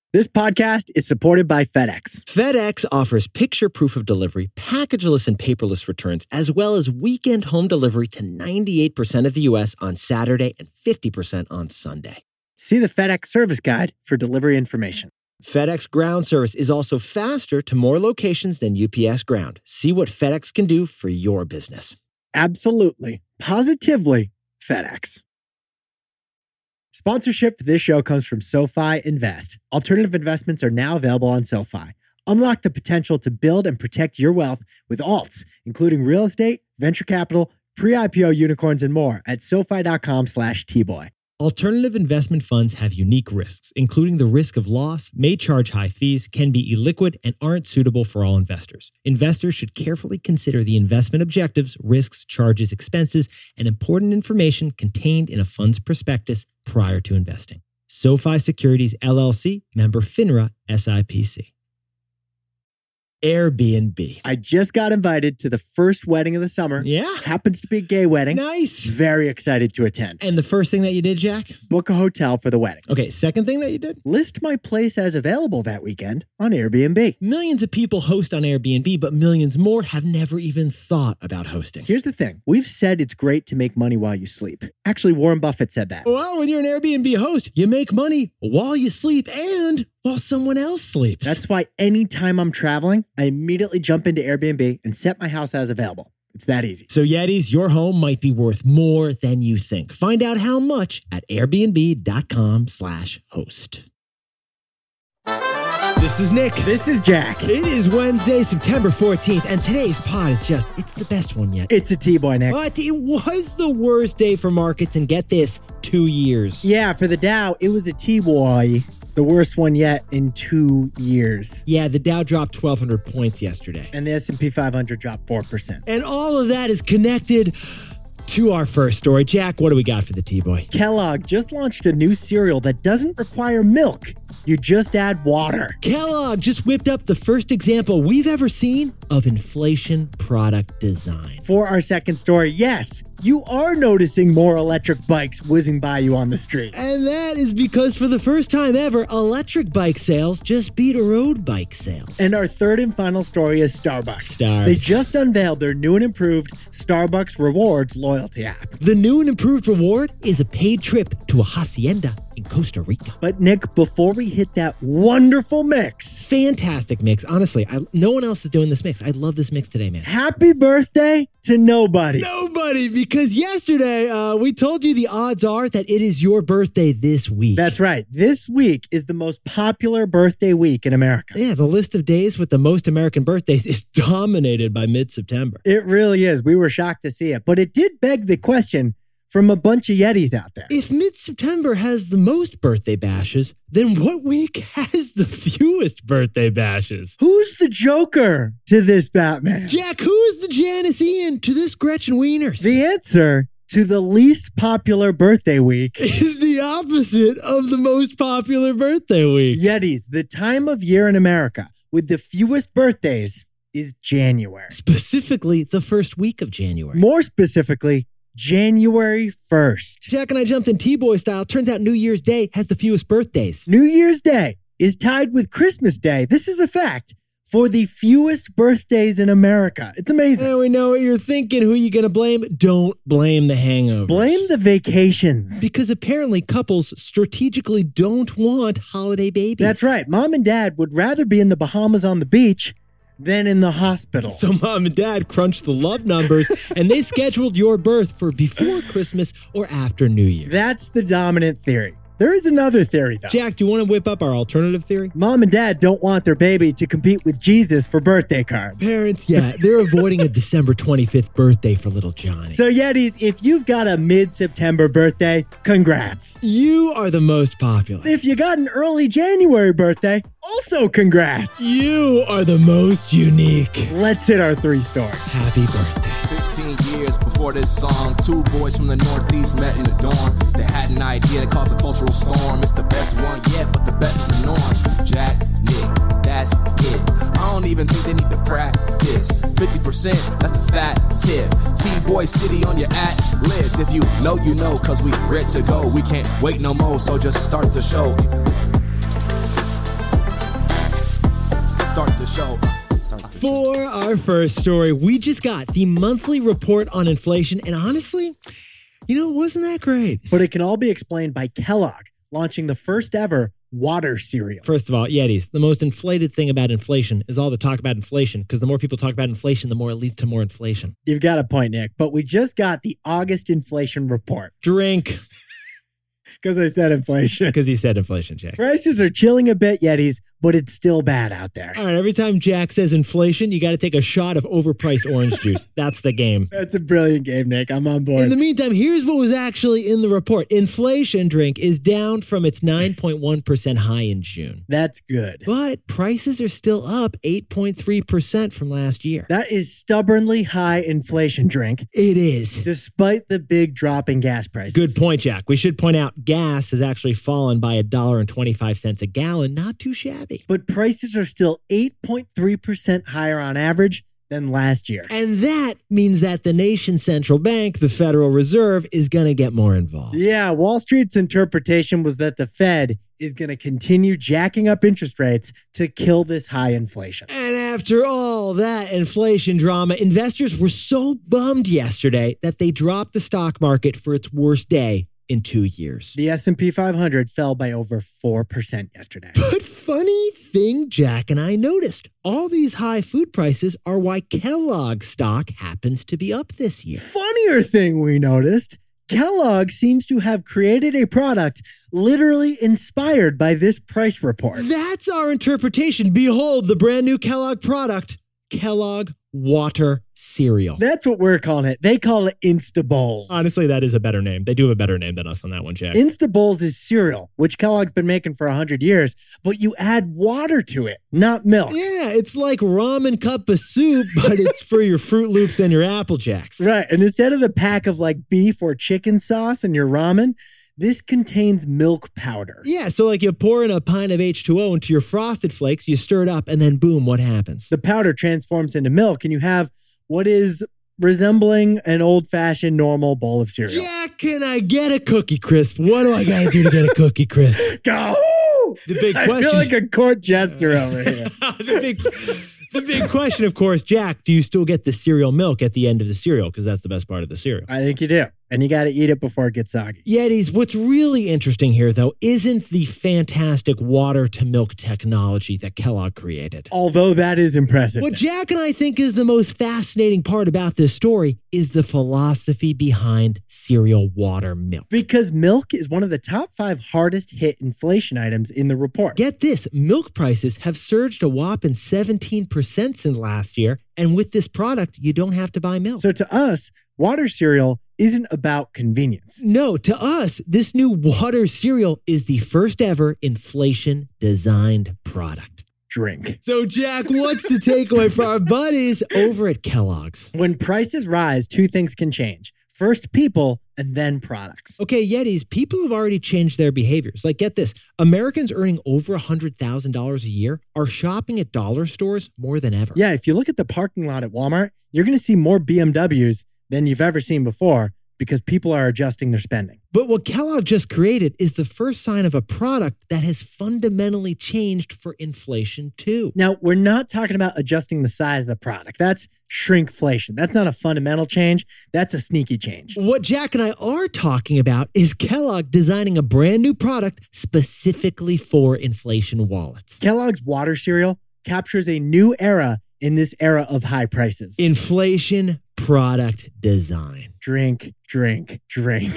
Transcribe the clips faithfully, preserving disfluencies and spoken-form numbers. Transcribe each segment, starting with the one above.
This podcast is supported by FedEx. FedEx offers picture proof of delivery, packageless and paperless returns, as well as weekend home delivery to ninety-eight percent of the U S on Saturday and fifty percent on Sunday. See the FedEx service guide for delivery information. FedEx Ground service is also faster to more locations than U P S Ground. See what FedEx can do for your business. Absolutely, positively FedEx. Sponsorship for this show comes from SoFi Invest. Alternative investments are now available on SoFi. Unlock the potential to build and protect your wealth with alts, including real estate, venture capital, pre-I P O unicorns, and more at SoFi.com slash T-Boy. Alternative investment funds have unique risks, including the risk of loss, may charge high fees, can be illiquid, and aren't suitable for all investors. Investors should carefully consider the investment objectives, risks, charges, expenses, and important information contained in a fund's prospectus prior to investing. SoFi Securities, L L C, member FINRA, S I P C. Airbnb. I just got invited to the first wedding of the summer. Yeah. Happens to be a gay wedding. Nice. Very excited to attend. And the first thing that you did, Jack? Book a hotel for the wedding. Okay, second thing that you did? List my place as available that weekend on Airbnb. Millions of people host on Airbnb, but millions more have never even thought about hosting. Here's the thing. We've said it's great to make money while you sleep. Actually, Warren Buffett said that. Well, when you're an Airbnb host, you make money while you sleep and while someone else sleeps. That's why anytime I'm traveling, I immediately jump into Airbnb and set my house as available. It's that easy. So Yetis, your home might be worth more than you think. Find out how much at airbnb.com slash host. This is Nick. This is Jack. It is Wednesday, September fourteenth, and today's pod is just, it's the best one yet. It's a T-Boy, Nick. But it was the worst day for markets, and get this, two years. Yeah, for the Dow, it was a T-Boy. The worst one yet in two years. Yeah, the Dow dropped twelve hundred points yesterday. And the S and P five hundred dropped four percent. And all of that is connected to our first story. Jack, what do we got for the T-Boy? Kellogg just launched a new cereal that doesn't require milk. You just add water. Kellogg just whipped up the first example we've ever seen of inflation product design. For our second story, yes, you are noticing more electric bikes whizzing by you on the street. And that is because for the first time ever, electric bike sales just beat road bike sales. And our third and final story is Starbucks. Stars. They just unveiled their new and improved Starbucks Rewards loyalty app. The new and improved reward is a paid trip to a hacienda in Costa Rica. But Nick, before we hit that wonderful mix. Fantastic mix. Honestly, I, no one else is doing this mix. I love this mix today, man. Happy birthday to nobody. Nobody, because yesterday uh, we told you the odds are that it is your birthday this week. That's right. This week is the most popular birthday week in America. Yeah, the list of days with the most American birthdays is dominated by mid-September. It really is. We were shocked to see it. But it did beg the question from a bunch of Yetis out there. If mid-September has the most birthday bashes, then what week has the fewest birthday bashes? Who's the Joker to this Batman? Jack, who's the Janice Ian to this Gretchen Wieners? The answer to the least popular birthday week is the opposite of the most popular birthday week. Yetis, the time of year in America with the fewest birthdays is January. Specifically, the first week of January. More specifically, January first. Jack and I jumped in T-Boy style. Turns out New Year's Day has the fewest birthdays. New Year's Day is tied with Christmas Day. This is a fact. For the fewest birthdays in America. It's amazing. And we know what you're thinking. Who are you going to blame? Don't blame the hangovers. Blame the vacations. Because apparently couples strategically don't want holiday babies. That's right. Mom and dad would rather be in the Bahamas on the beach than in the hospital. So mom and dad crunched the love numbers and they scheduled your birth for before Christmas or after New Year's. That's the dominant theory. There is another theory, though. Jack, do you want to whip up our alternative theory? Mom and dad don't want their baby to compete with Jesus for birthday cards. Parents, yeah, they're avoiding a December twenty-fifth birthday for little Johnny. So, Yetis, if you've got a mid-September birthday, congrats. You are the most popular. If you got an early January birthday, also congrats. You are the most unique. Let's hit our three stories. Happy birthday. fifteen years before this song, two boys from the Northeast met in the dorm. They had an idea that caused a cultural storm. It's the best one yet, but the best is the norm. Jack, Nick, that's it. I don't even think they need to practice. fifty percent, that's a fat tip. T-Boy City on your at list. If you know, you know, cause we ready to go. We can't wait no more, so just start the show. For our first story, we just got the monthly report on inflation, and honestly, you know, it wasn't that great. But it can all be explained by Kellogg launching the first ever water cereal. First of all, Yetis, the most inflated thing about inflation is all the talk about inflation, because the more people talk about inflation, the more it leads to more inflation. You've got a point, Nick, but we just got the August inflation report. Drink. Because I said inflation. Because he said inflation, Jack. Prices are chilling a bit, Yetis, but it's still bad out there. All right, every time Jack says inflation, you got to take a shot of overpriced orange juice. That's the game. That's a brilliant game, Nick. I'm on board. In the meantime, here's what was actually in the report. Inflation, Drink, is down from its nine point one percent high in June. That's good. But prices are still up eight point three percent from last year. That is stubbornly high inflation, Drink. It is. Despite the big drop in gas prices. Good point, Jack. We should point out gas has actually fallen by one dollar and twenty-five cents a gallon. Not too shabby. But prices are still eight point three percent higher on average than last year. And that means that the nation's central bank, the Federal Reserve, is going to get more involved. Yeah, Wall Street's interpretation was that the Fed is going to continue jacking up interest rates to kill this high inflation. And after all that inflation drama, investors were so bummed yesterday that they dropped the stock market for its worst day in two years. The S and P five hundred fell by over four percent yesterday. But funny thing Jack and I noticed, all these high food prices are why Kellogg stock happens to be up this year. Funnier thing we noticed, Kellogg seems to have created a product literally inspired by this price report. That's our interpretation. Behold, the brand new Kellogg product, Kellogg Water Cereal. That's what we're calling it. They call it Instabowls. Honestly, that is a better name. They do have a better name than us on that one, Jack. Instabowls is cereal, which Kellogg's been making for one hundred years, but you add water to it, not milk. Yeah, it's like ramen cup of soup, but it's for your Fruit Loops and your Apple Jacks. Right, and instead of the pack of like beef or chicken sauce in your ramen, this contains milk powder. Yeah, so like you pour in a pint of H two O into your Frosted Flakes, you stir it up, and then boom, what happens? The powder transforms into milk, and you have what is resembling an old-fashioned normal bowl of cereal. Jack, can I get a Cookie Crisp? What do I got to do to get a Cookie Crisp? Go! The big I question. feel like a court jester over here. the big... The big question, of course, Jack, do you still get the cereal milk at the end of the cereal? Because that's the best part of the cereal. I think you do. And you got to eat it before it gets soggy. Yetis, what's really interesting here, though, isn't the fantastic water-to-milk technology that Kellogg created. Although that is impressive. What Jack and I think is the most fascinating part about this story is the philosophy behind cereal water milk. Because milk is one of the top five hardest hit inflation items in the report. Get this, milk prices have surged a whopping seventeen percent since last year, and with this product, you don't have to buy milk. So to us, water cereal isn't about convenience. No, to us, this new water cereal is the first ever inflation-designed product. Drink. So, Jack, what's the takeaway for our buddies over at Kellogg's? When prices rise, two things can change. First people, and then products. Okay, Yetis, people have already changed their behaviors. Like, get this. Americans earning over one hundred thousand dollars a year are shopping at dollar stores more than ever. Yeah, if you look at the parking lot at Walmart, you're going to see more B M Ws than you've ever seen before because people are adjusting their spending. But what Kellogg just created is the first sign of a product that has fundamentally changed for inflation too. Now, we're not talking about adjusting the size of the product. That's shrinkflation. That's not a fundamental change. That's a sneaky change. What Jack and I are talking about is Kellogg designing a brand new product specifically for inflation wallets. Kellogg's water cereal captures a new era in this era of high prices. Inflation product design. Drink, drink, drink.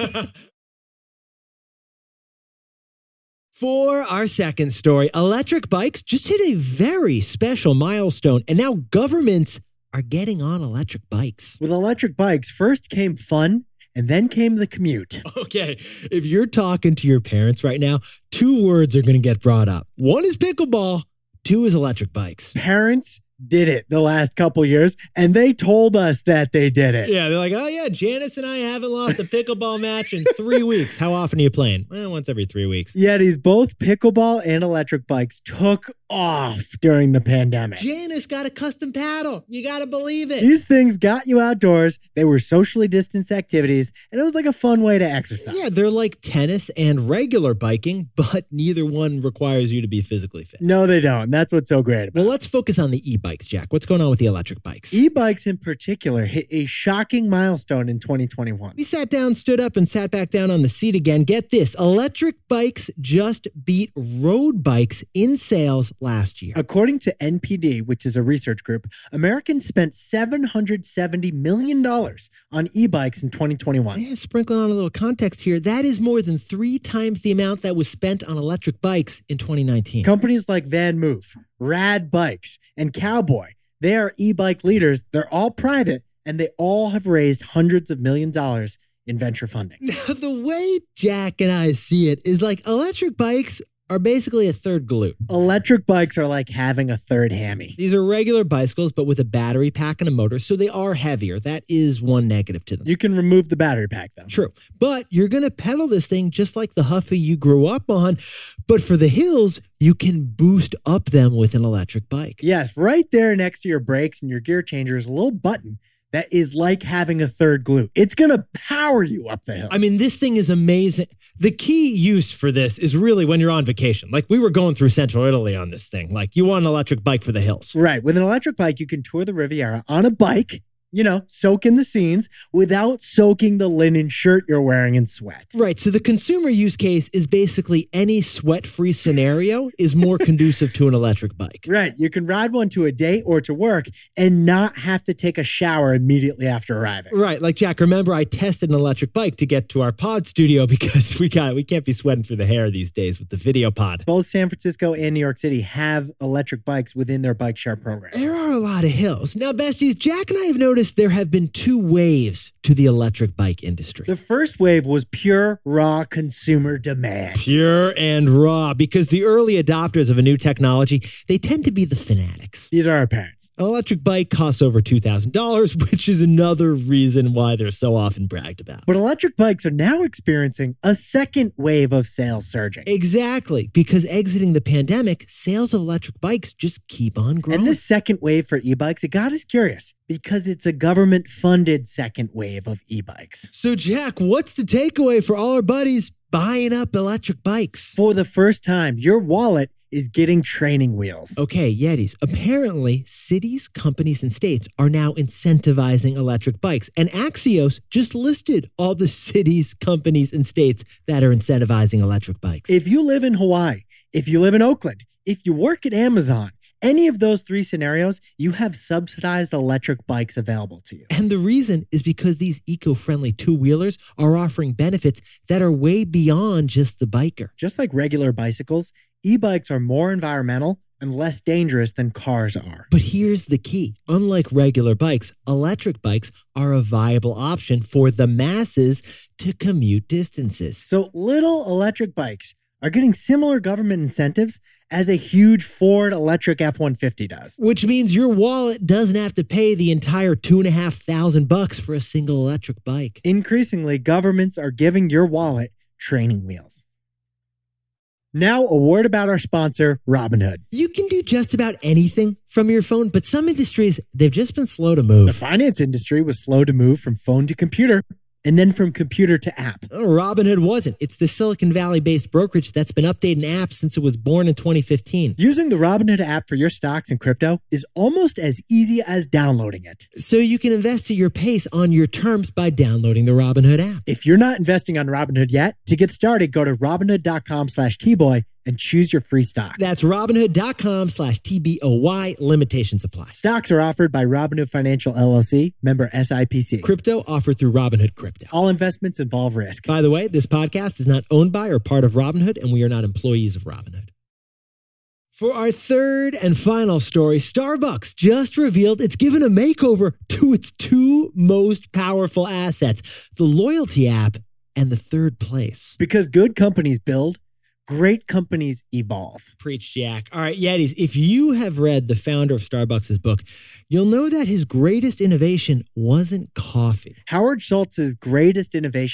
For our second story, electric bikes just hit a very special milestone, and now governments are getting on electric bikes. With electric bikes, first came fun, and then came the commute. Okay, if you're talking to your parents right now, two words are going to get brought up. One is pickleball, two is electric bikes. Parents did it the last couple years, and they told us that they did it. Yeah, they're like, oh yeah, Janice and I haven't lost a pickleball match in three weeks. How often are you playing? Well, once every three weeks. Yetis, both pickleball and electric bikes took off during the pandemic. Janice got a custom paddle. You got to believe it. These things got you outdoors. They were socially distanced activities, and it was like a fun way to exercise. Yeah, they're like tennis and regular biking, but neither one requires you to be physically fit. No, they don't. That's what's so great about it. Well, let's focus on the e-bikes, Jack. What's going on with the electric bikes? E-bikes in particular hit a shocking milestone in twenty twenty-one. We sat down, stood up, and sat back down on the seat again. Get this, electric bikes just beat road bikes in sales last year. According to N P D, which is a research group, Americans spent seven hundred seventy million dollars on e-bikes in twenty twenty-one. Yeah, sprinkling on a little context here, that is more than three times the amount that was spent on electric bikes in twenty nineteen. Companies like VanMoof, Rad Bikes, and Cowboy, they are e-bike leaders. They're all private, and they all have raised hundreds of million dollars in venture funding. Now, the way Jack and I see it is like electric bikes are basically a third glute. Electric bikes are like having a third hammy. These are regular bicycles, but with a battery pack and a motor, so they are heavier. That is one negative to them. You can remove the battery pack, though. True. But you're going to pedal this thing just like the Huffy you grew up on. But for the hills, you can boost up them with an electric bike. Yes, right there next to your brakes and your gear changer is a little button that is like having a third glute. It's going to power you up the hill. I mean, this thing is amazing. The key use for this is really when you're on vacation. Like we were going through central Italy on this thing. Like you want an electric bike for the hills. Right. With an electric bike, you can tour the Riviera on a bike, you know, soak in the scenes without soaking the linen shirt you're wearing in sweat. Right. So the consumer use case is basically any sweat-free scenario is more conducive to an electric bike. Right. You can ride one to a date or to work and not have to take a shower immediately after arriving. Right. Like, Jack, remember I tested an electric bike to get to our pod studio because we got we can't be sweating through the hair these days with the video pod. Both San Francisco and New York City have electric bikes within their bike share program. There are a lot of hills. Now, besties, Jack and I have noticed there have been two waves to the electric bike industry. The first wave was pure, raw consumer demand. Pure and raw, because the early adopters of a new technology, they tend to be the fanatics. These are our parents. An electric bike costs over two thousand dollars, which is another reason why they're so often bragged about. But electric bikes are now experiencing a second wave of sales surging. Exactly, because exiting the pandemic, sales of electric bikes just keep on growing. And this second wave for e-bikes, it got us curious because it's a government-funded second wave of e-bikes. So, Jack, what's the takeaway for all our buddies buying up electric bikes? For the first time, your wallet is getting training wheels. Okay, Yetis. Apparently, cities, companies, and states are now incentivizing electric bikes. And Axios just listed all the cities, companies, and states that are incentivizing electric bikes. If you live in Hawaii, if you live in Oakland, if you work at Amazon, any of those three scenarios, you have subsidized electric bikes available to you. And the reason is because these eco-friendly two-wheelers are offering benefits that are way beyond just the biker. Just like regular bicycles, e-bikes are more environmental and less dangerous than cars are. But here's the key. Unlike regular bikes, electric bikes are a viable option for the masses to commute distances. So little electric bikes are getting similar government incentives as a huge Ford electric F one fifty does. Which means your wallet doesn't have to pay the entire two and a half thousand bucks for a single electric bike. Increasingly, governments are giving your wallet training wheels. Now, a word about our sponsor, Robinhood. You can do just about anything from your phone, but some industries, they've just been slow to The move. finance industry was slow to move from phone to computer, and then from computer to app. Oh, Robinhood wasn't. It's the Silicon Valley-based brokerage that's been updating apps since it was born in twenty fifteen. Using the Robinhood app for your stocks and crypto is almost as easy as downloading it. So you can invest at your pace on your terms by downloading the Robinhood app. If you're not investing on Robinhood yet, to get started, go to Robinhood.com slash T-Boy and choose your free stock. That's Robinhood.com slash T B O Y. Limitations apply. Stocks are offered by Robinhood Financial L L C, member S I P C. Crypto offered through Robinhood Crypto. All investments involve risk. By the way, this podcast is not owned by or part of Robinhood, and we are not employees of Robinhood. For our third and final story, Starbucks just revealed it's given a makeover to its two most powerful assets, the loyalty app and the third place. Because good companies build, great companies evolve. Preach, Jack. All right, Yetis, if you have read the founder of Starbucks' book, you'll know that his greatest innovation wasn't coffee. Howard Schultz's greatest innovation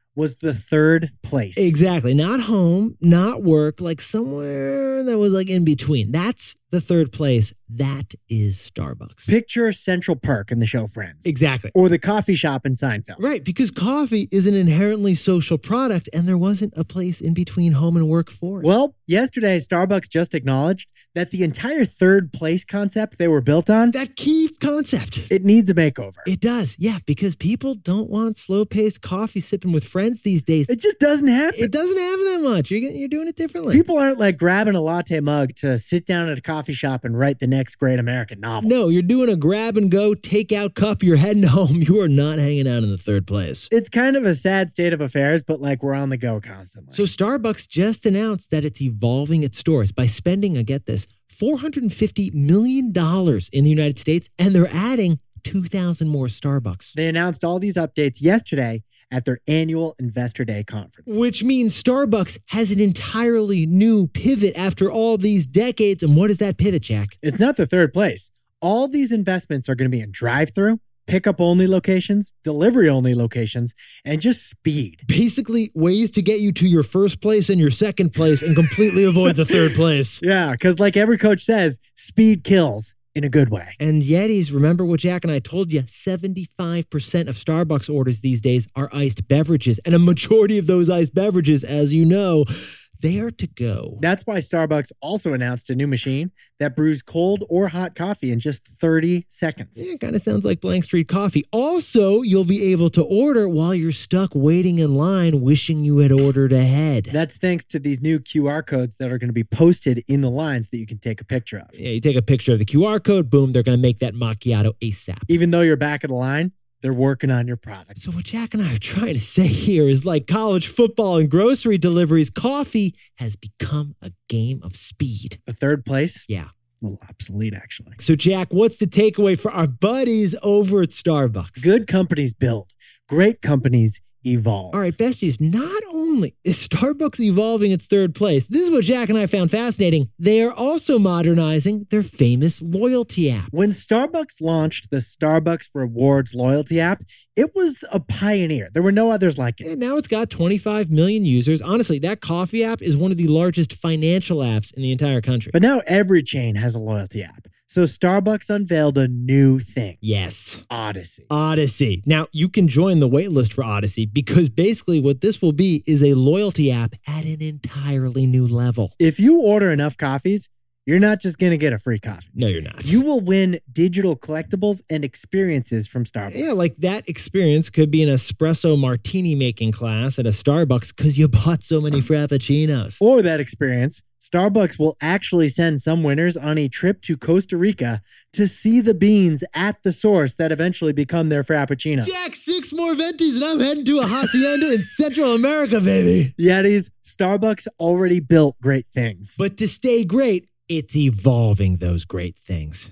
was the third place. Exactly. Not home, not work, like somewhere that was like in between. That's the third place. That is Starbucks. Picture Central Perk in the show Friends. Exactly. Or the coffee shop in Seinfeld. Right, because coffee is an inherently social product, and there wasn't a place in between home and work for it. Well, yesterday, Starbucks just acknowledged that the entire third place concept they were built on, that key concept, it needs a makeover. It does, yeah, because people don't want slow-paced coffee sipping with friends these days. It just doesn't happen. It doesn't happen that much. You're, you're doing it differently. People aren't like grabbing a latte mug to sit down at a coffee shop and write the next great American novel. No, you're doing a grab-and-go, take-out cup. You're heading home. You are not hanging out in the third place. It's kind of a sad state of affairs, but like we're on the go constantly. So Starbucks just announced that it's evolving its stores by spending, I get this, four hundred fifty million dollars in the United States, and they're adding two thousand more Starbucks. They announced all these updates yesterday at their annual Investor Day conference. Which means Starbucks has an entirely new pivot after all these decades. And what is that pivot, Jack? It's not the third place. All these investments are going to be in drive-through, pickup-only locations, delivery-only locations, and just speed. Basically, ways to get you to your first place and your second place and completely avoid the third place. Yeah, because like every coach says, speed kills. In a good way. And Yetis, remember what Jack and I told you, seventy-five percent of Starbucks orders these days are iced beverages. And a majority of those iced beverages, as you know, they are to go. That's why Starbucks also announced a new machine that brews cold or hot coffee in just thirty seconds. Yeah, it kind of sounds like Blank Street Coffee. Also, you'll be able to order while you're stuck waiting in line, wishing you had ordered ahead. That's thanks to these new Q R codes that are going to be posted in the lines that you can take a picture of. Yeah, you take a picture of the Q R code, boom, they're going to make that macchiato ASAP. Even though you're back of the line, they're working on your product. So what Jack and I are trying to say here is like college football and grocery deliveries, coffee has become a game of speed. The third place? Yeah. A little obsolete, actually. So Jack, what's the takeaway for our buddies over at Starbucks? Good companies build. Great companies evolve. All right, besties, not only is Starbucks evolving its third place, this is what Jack and I found fascinating, they are also modernizing their famous loyalty app. When Starbucks launched the Starbucks Rewards loyalty app, it was a pioneer. There were no others like it. And now it's got twenty-five million users. Honestly, that coffee app is one of the largest financial apps in the entire country. But now every chain has a loyalty app. So Starbucks unveiled a new thing. Yes. Odyssey. Odyssey. Now, you can join the waitlist for Odyssey because basically what this will be is a loyalty app at an entirely new level. If you order enough coffees, you're not just going to get a free coffee. No, you're not. You will win digital collectibles and experiences from Starbucks. Yeah, like that experience could be an espresso martini making class at a Starbucks because you bought so many frappuccinos. Or that experience, Starbucks will actually send some winners on a trip to Costa Rica to see the beans at the source that eventually become their frappuccino. Jack, six more ventis and I'm heading to a hacienda in Central America, baby. Yetis, Starbucks already built great things. But to stay great, it's evolving those great things.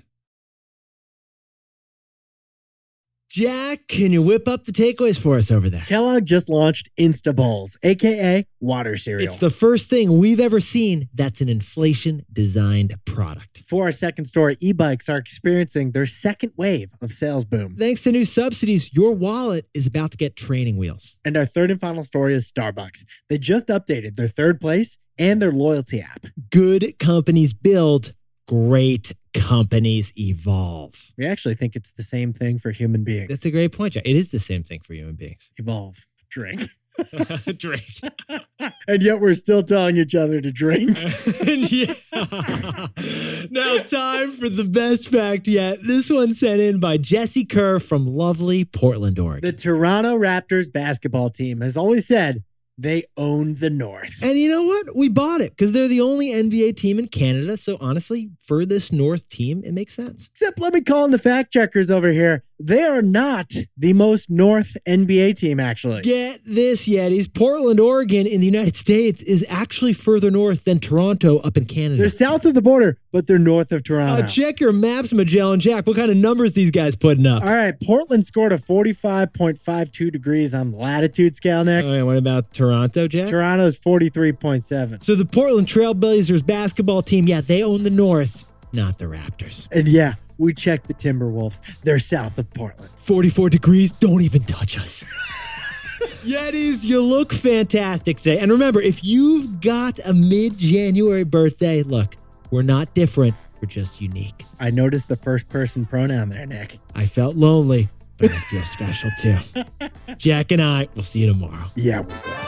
Jack, can you whip up the takeaways for us over there? Kellogg just launched Insta Bowls, a k a water cereal. It's the first thing we've ever seen that's an inflation-designed product. For our second story, e-bikes are experiencing their second wave of sales boom. Thanks to new subsidies, your wallet is about to get training wheels. And our third and final story is Starbucks. They just updated their third place and their loyalty app. Good companies build, great companies evolve. We actually think it's the same thing for human beings. That's a great point, Jack. It is the same thing for human beings. Evolve. Drink. Drink. And yet we're still telling each other to drink. Yeah. Now time for the best fact yet. This one sent in by Jesse Kerr from lovely Portland, Oregon. The Toronto Raptors basketball team has always said they own the North. And you know what? We bought it because they're the only N B A team in Canada. So honestly, for this North team, it makes sense. Except let me call in the fact checkers over here. They are not the most North N B A team, actually. Get this, Yetis. Portland, Oregon in the United States is actually further north than Toronto up in Canada. They're south of the border, but they're north of Toronto. Uh, check your maps, Magellan Jack. What kind of numbers these guys putting up? All right, Portland scored a forty-five point five two degrees on the latitude scale, Nick. All right, what about Toronto, Jack? Toronto's forty-three point seven. So the Portland Trailblazers basketball team, yeah, they own the North, not the Raptors. And yeah, we checked the Timberwolves. They're south of Portland. forty-four degrees, don't even touch us. Yetis, you look fantastic today. And remember, if you've got a mid-January birthday, look, we're not different. We're just unique. I noticed the first person pronoun there, Nick. I felt lonely, but I feel special too. Jack and I will see you tomorrow. Yeah, we will.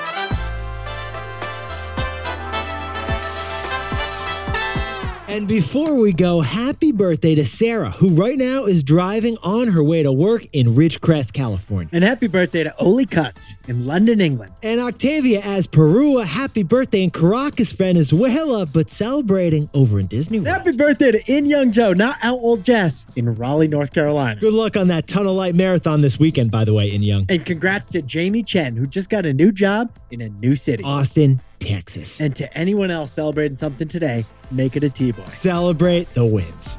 And before we go, happy birthday to Sarah, who right now is driving on her way to work in Ridgecrest, California. And happy birthday to Oli Cuts in London, England. And Octavia as Perua, happy birthday in Caracas, Venezuela, but celebrating over in Disney World. Happy birthday to In Young Joe, not Out Old Jess, in Raleigh, North Carolina. Good luck on that Tunnel Light Marathon this weekend, by the way, In Young. And congrats to Jamie Chen, who just got a new job in a new city. Austin, Texas. And to anyone else celebrating something today, make it a T-Boy. Celebrate the wins.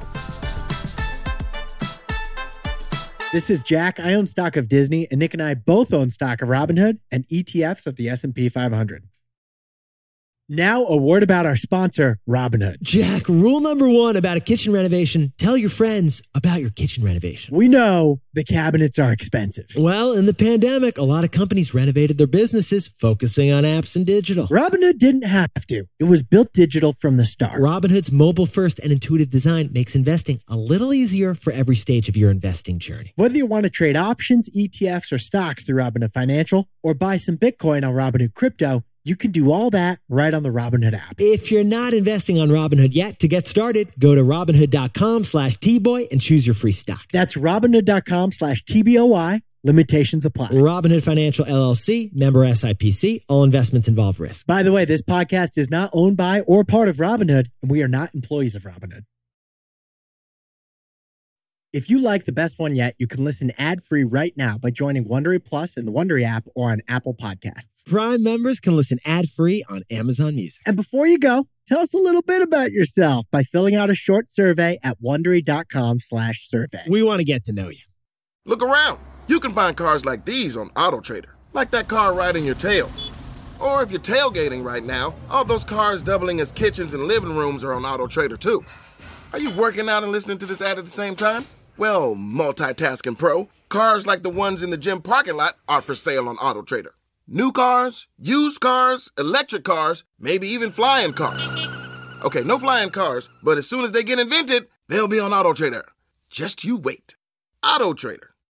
This is Jack. I own stock of Disney, and Nick and I both own stock of Robinhood and E T Fs of the S and P five hundred. Now, a word about our sponsor, Robinhood. Jack, rule number one about a kitchen renovation, tell your friends about your kitchen renovation. We know the cabinets are expensive. Well, in the pandemic, a lot of companies renovated their businesses, focusing on apps and digital. Robinhood didn't have to. It was built digital from the start. Robinhood's mobile-first and intuitive design makes investing a little easier for every stage of your investing journey. Whether you want to trade options, E T Fs, or stocks through Robinhood Financial, or buy some Bitcoin on Robinhood Crypto, you can do all that right on the Robinhood app. If you're not investing on Robinhood yet, to get started, go to Robinhood.com slash T-Boy and choose your free stock. That's Robinhood.com slash T B O Y. Limitations apply. Robinhood Financial L L C, member S I P C. All investments involve risk. By the way, this podcast is not owned by or part of Robinhood, and we are not employees of Robinhood. If you like The Best One Yet, you can listen ad-free right now by joining Wondery Plus in the Wondery app or on Apple Podcasts. Prime members can listen ad-free on Amazon Music. And before you go, tell us a little bit about yourself by filling out a short survey at Wondery.com slash survey. We want to get to know you. Look around. You can find cars like these on AutoTrader, like that car right in your tail. Or if you're tailgating right now, all those cars doubling as kitchens and living rooms are on AutoTrader too. Are you working out and listening to this ad at the same time? Well, multitasking pro, cars like the ones in the gym parking lot are for sale on AutoTrader. New cars, used cars, electric cars, maybe even flying cars. Okay, no flying cars, but as soon as they get invented, they'll be on AutoTrader. Just you wait. AutoTrader.